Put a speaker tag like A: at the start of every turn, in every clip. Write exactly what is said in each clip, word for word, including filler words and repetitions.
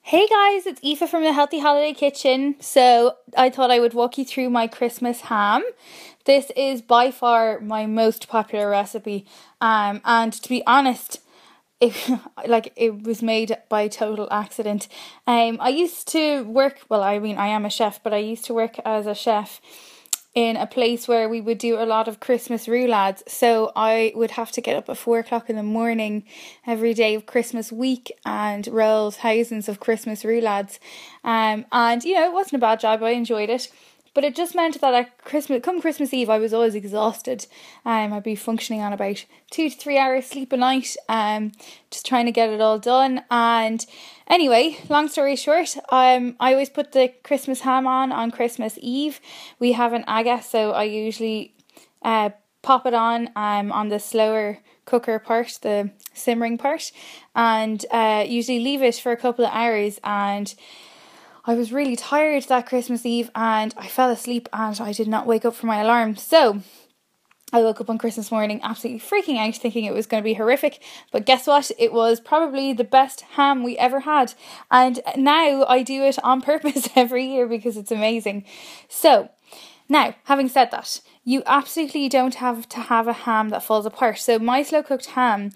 A: Hey guys, it's Aoife from the Healthy Holiday Kitchen. So I thought I would walk you through my Christmas ham. This is by far my most popular recipe. Um, and to be honest, it like it was made by total accident. Um, I used to work. Well, I mean, I am a chef, but I used to work as a chef in a place where we would do a lot of Christmas roulades. So I would have to get up at four o'clock in the morning every day of Christmas week and roll thousands of Christmas roulades. Um, and, you know, it wasn't a bad job. I enjoyed it. But it just meant that at Christmas, come Christmas Eve, I was always exhausted. Um, I'd be functioning on about two to three hours sleep a night, um, just trying to get it all done. And anyway, long story short, um, I always put the Christmas ham on on Christmas Eve. We have an aga, so I usually uh, pop it on um, on the slower cooker part, the simmering part, and uh, usually leave it for a couple of hours. And I was really tired that Christmas Eve and I fell asleep and I did not wake up for my alarm. So I woke up on Christmas morning absolutely freaking out, thinking it was going to be horrific. But guess what? It was probably the best ham we ever had. And now I do it on purpose every year because it's amazing. So now, having said that, you absolutely don't have to have a ham that falls apart. So my slow cooked ham,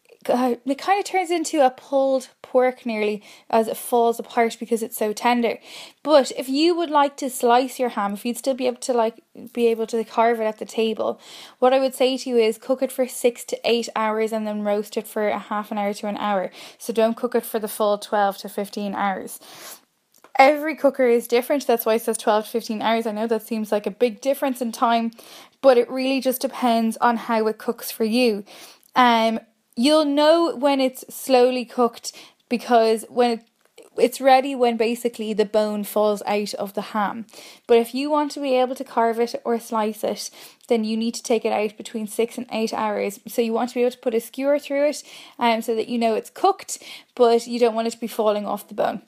A: it kind of turns into a pulled pork nearly as it falls apart because it's so tender. But if you would like to slice your ham, if you'd still be able to like be able to carve it at the table, what I would say to you is cook it for six to eight hours and then roast it for a half an hour to an hour. So don't cook it for the full twelve to fifteen hours. Every cooker is different. That's why it says twelve to fifteen hours. I know that seems like a big difference in time, but it really just depends on how it cooks for you. Um, You'll know when it's slowly cooked because when it, it's ready when basically the bone falls out of the ham. But if you want to be able to carve it or slice it, then you need to take it out between six and eight hours. So you want to be able to put a skewer through it um, so that you know it's cooked, but you don't want it to be falling off the bone.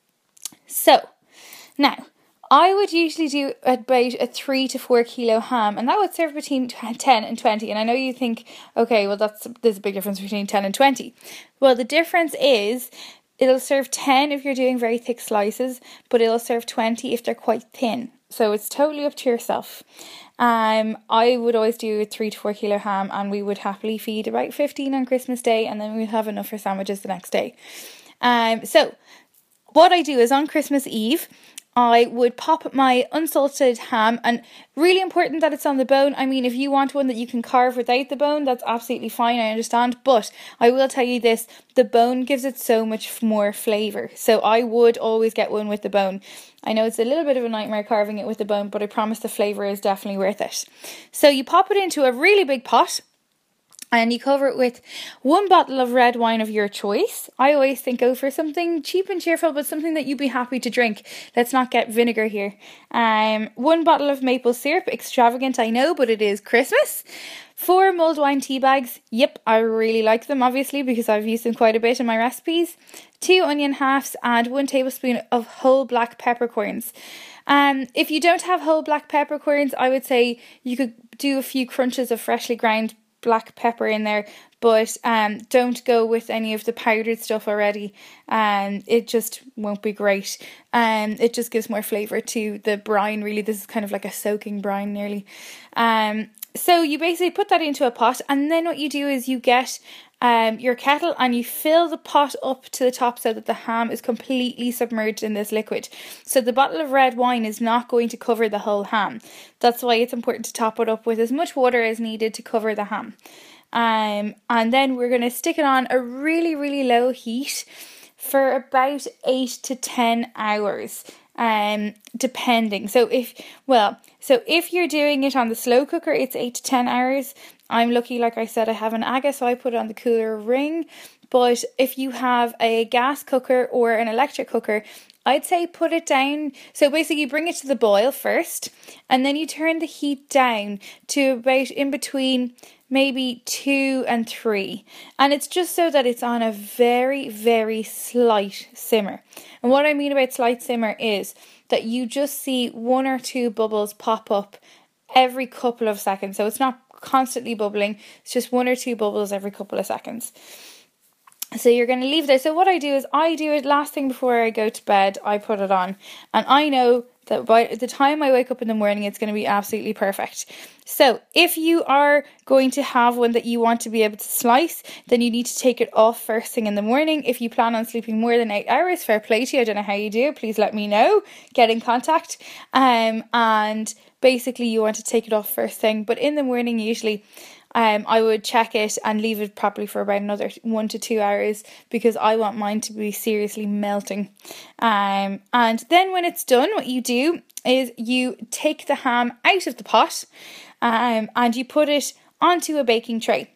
A: So, now, I would usually do about a three to four kilo ham, and that would serve between ten and twenty. And I know you think, okay, well, that's there's a big difference between ten and twenty. Well, the difference is it'll serve ten if you're doing very thick slices, but it'll serve twenty if they're quite thin. So it's totally up to yourself. Um, I would always do a three to four kilo ham, and we would happily feed about fifteen on Christmas Day, and then we'd have enough for sandwiches the next day. Um, so what I do is on Christmas Eve, I would pop my unsalted ham, and really important that it's on the bone. I mean, if you want one that you can carve without the bone, that's absolutely fine, I understand. But I will tell you this, the bone gives it so much more flavour. So I would always get one with the bone. I know it's a little bit of a nightmare carving it with the bone, but I promise the flavour is definitely worth it. So you pop it into a really big pot, and you cover it with one bottle of red wine of your choice. I always think go for something cheap and cheerful, but something that you'd be happy to drink. Let's not get vinegar here. Um, one bottle of maple syrup, extravagant I know, but it is Christmas. Four mulled wine tea bags. Yep, I really like them, obviously, because I've used them quite a bit in my recipes. Two onion halves and one tablespoon of whole black peppercorns. Um, if you don't have whole black peppercorns, I would say you could do a few crunches of freshly ground black pepper in there, but um, don't go with any of the powdered stuff already. Um, it just won't be great. Um, it just gives more flavour to the brine, really. This is kind of like a soaking brine nearly. Um, so you basically put that into a pot, and then what you do is you get um, your kettle and you fill the pot up to the top so that the ham is completely submerged in this liquid. So the bottle of red wine is not going to cover the whole ham. That's why it's important to top it up with as much water as needed to cover the ham. Um, and then we're going to stick it on a really, really low heat for about eight to ten hours. Um, depending. So if, well, so if you're doing it on the slow cooker, it's eight to ten hours. I'm lucky, like I said, I have an aga, so I put it on the cooler ring. But if you have a gas cooker or an electric cooker, I'd say put it down. So basically you bring it to the boil first, and then you turn the heat down to about in between maybe two and three. And it's just so that it's on a very, very slight simmer. And what I mean about slight simmer is that you just see one or two bubbles pop up every couple of seconds. So it's not constantly bubbling. It's just one or two bubbles every couple of seconds. So you're going to leave there. So what I do is I do it last thing before I go to bed. I put it on, and I know that by the time I wake up in the morning, it's going to be absolutely perfect. So if you are going to have one that you want to be able to slice, then you need to take it off first thing in the morning. If you plan on sleeping more than eight hours, fair play to you. I don't know how you do it. Please let me know. Get in contact. Um, and basically you want to take it off first thing. But in the morning, usually Um, I would check it and leave it probably for about another one to two hours because I want mine to be seriously melting. Um, and then when it's done, what you do is you take the ham out of the pot um, and you put it onto a baking tray.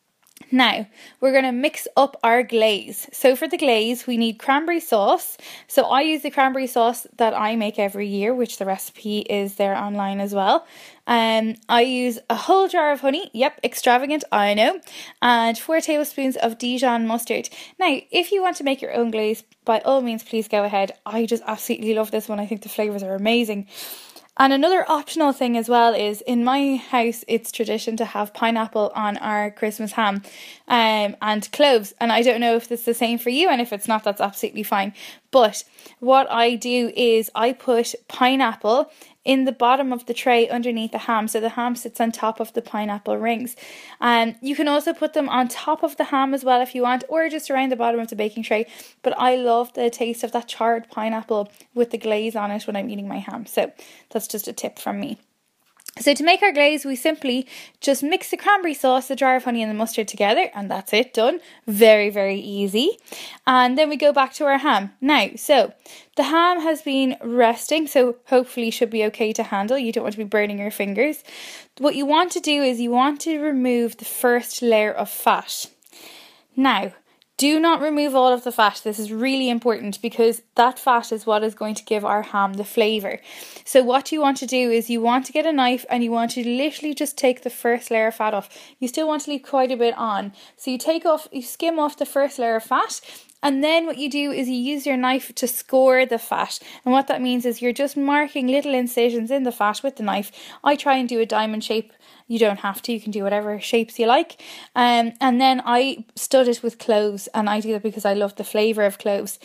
A: Now, we're going to mix up our glaze. So for the glaze, we need cranberry sauce. So I use the cranberry sauce that I make every year, which the recipe is there online as well. Um, I use a whole jar of honey. Yep, extravagant, I know. And four tablespoons of Dijon mustard. Now, if you want to make your own glaze, by all means, please go ahead. I just absolutely love this one. I think the flavours are amazing. And another optional thing as well is in my house, it's tradition to have pineapple on our Christmas ham um, and cloves. And I don't know if it's the same for you, and if it's not, that's absolutely fine. But what I do is I put pineapple in the bottom of the tray underneath the ham, so the ham sits on top of the pineapple rings. And um, you can also put them on top of the ham as well if you want, or just around the bottom of the baking tray. But I love the taste of that charred pineapple with the glaze on it when I'm eating my ham. So that's just a tip from me. So to make our glaze, we simply just mix the cranberry sauce, the jar of honey and the mustard together, and that's it, done. Very, very easy. And then we go back to our ham. Now, so the ham has been resting, so hopefully should be okay to handle. You don't want to be burning your fingers. What you want to do is you want to remove the first layer of fat. Now, do not remove all of the fat. This is really important because that fat is what is going to give our ham the flavour. So what you want to do is you want to get a knife and you want to literally just take the first layer of fat off. You still want to leave quite a bit on. So you take off, you skim off the first layer of fat, and then what you do is you use your knife to score the fat. And what that means is you're just marking little incisions in the fat with the knife. I try and do a diamond shape. You don't have to, you can do whatever shapes you like. Um, and then I stud it with cloves, and I do that because I love the flavour of cloves.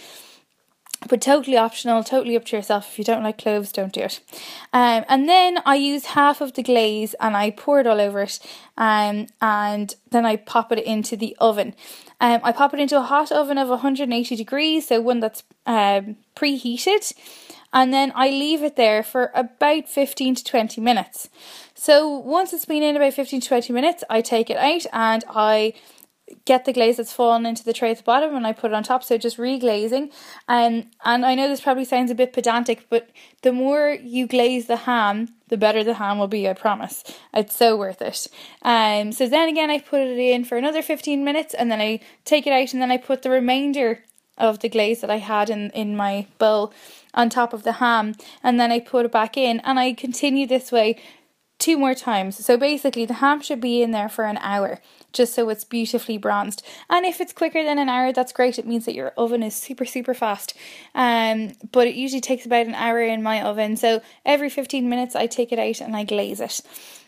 A: But totally optional, totally up to yourself. If you don't like cloves, don't do it. Um, and then I use half of the glaze and I pour it all over it. Um, and then I pop it into the oven. Um, I pop it into a hot oven of one hundred eighty degrees, so one that's um, preheated. And then I leave it there for about fifteen to twenty minutes. So once it's been in about fifteen to twenty minutes, I take it out and I get the glaze that's fallen into the tray at the bottom and I put it on top, so just reglazing. Um, and I know this probably sounds a bit pedantic, but the more you glaze the ham, the better the ham will be, I promise. It's so worth it. Um, so then again, I put it in for another fifteen minutes and then I take it out and then I put the remainder of the glaze that I had in, in my bowl on top of the ham, and then I put it back in and I continue this way two more times. So basically the ham should be in there for an hour just so it's beautifully bronzed, and if it's quicker than an hour, that's great. It means that your oven is super super fast, um, but it usually takes about an hour in my oven. So every fifteen minutes I take it out and I glaze it.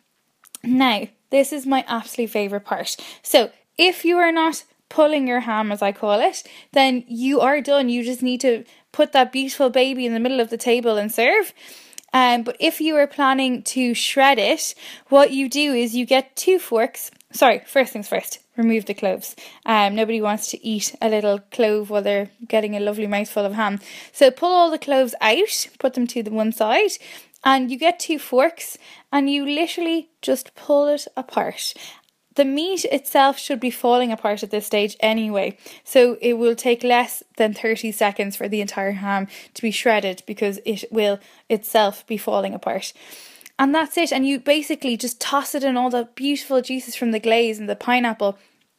A: Now this is my absolute favourite part. So if you are not pulling your ham, as I call it, then you are done. You just need to put that beautiful baby in the middle of the table and serve. Um, but if you are planning to shred it, what you do is you get two forks. Sorry, first things first, remove the cloves. Um, nobody wants to eat a little clove while they're getting a lovely mouthful of ham. So pull all the cloves out, put them to the one side, and you get two forks and you literally just pull it apart. The meat itself should be falling apart at this stage anyway, so it will take less than thirty seconds for the entire ham to be shredded because it will itself be falling apart. And that's it, and you basically just toss it in all the beautiful juices from the glaze and the pineapple.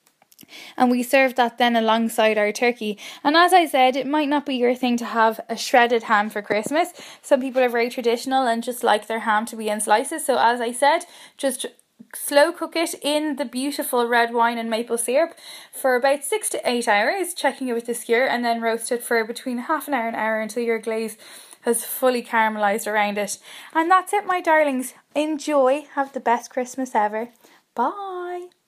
A: And we serve that then alongside our turkey. And as I said, it might not be your thing to have a shredded ham for Christmas. Some people are very traditional and just like their ham to be in slices. So as I said, just slow cook it in the beautiful red wine and maple syrup for about six to eight hours, checking it with the skewer, and then roast it for between half an hour and an hour until your glaze has fully caramelized around it. And that's it, my darlings. Enjoy. Have the best Christmas ever. Bye.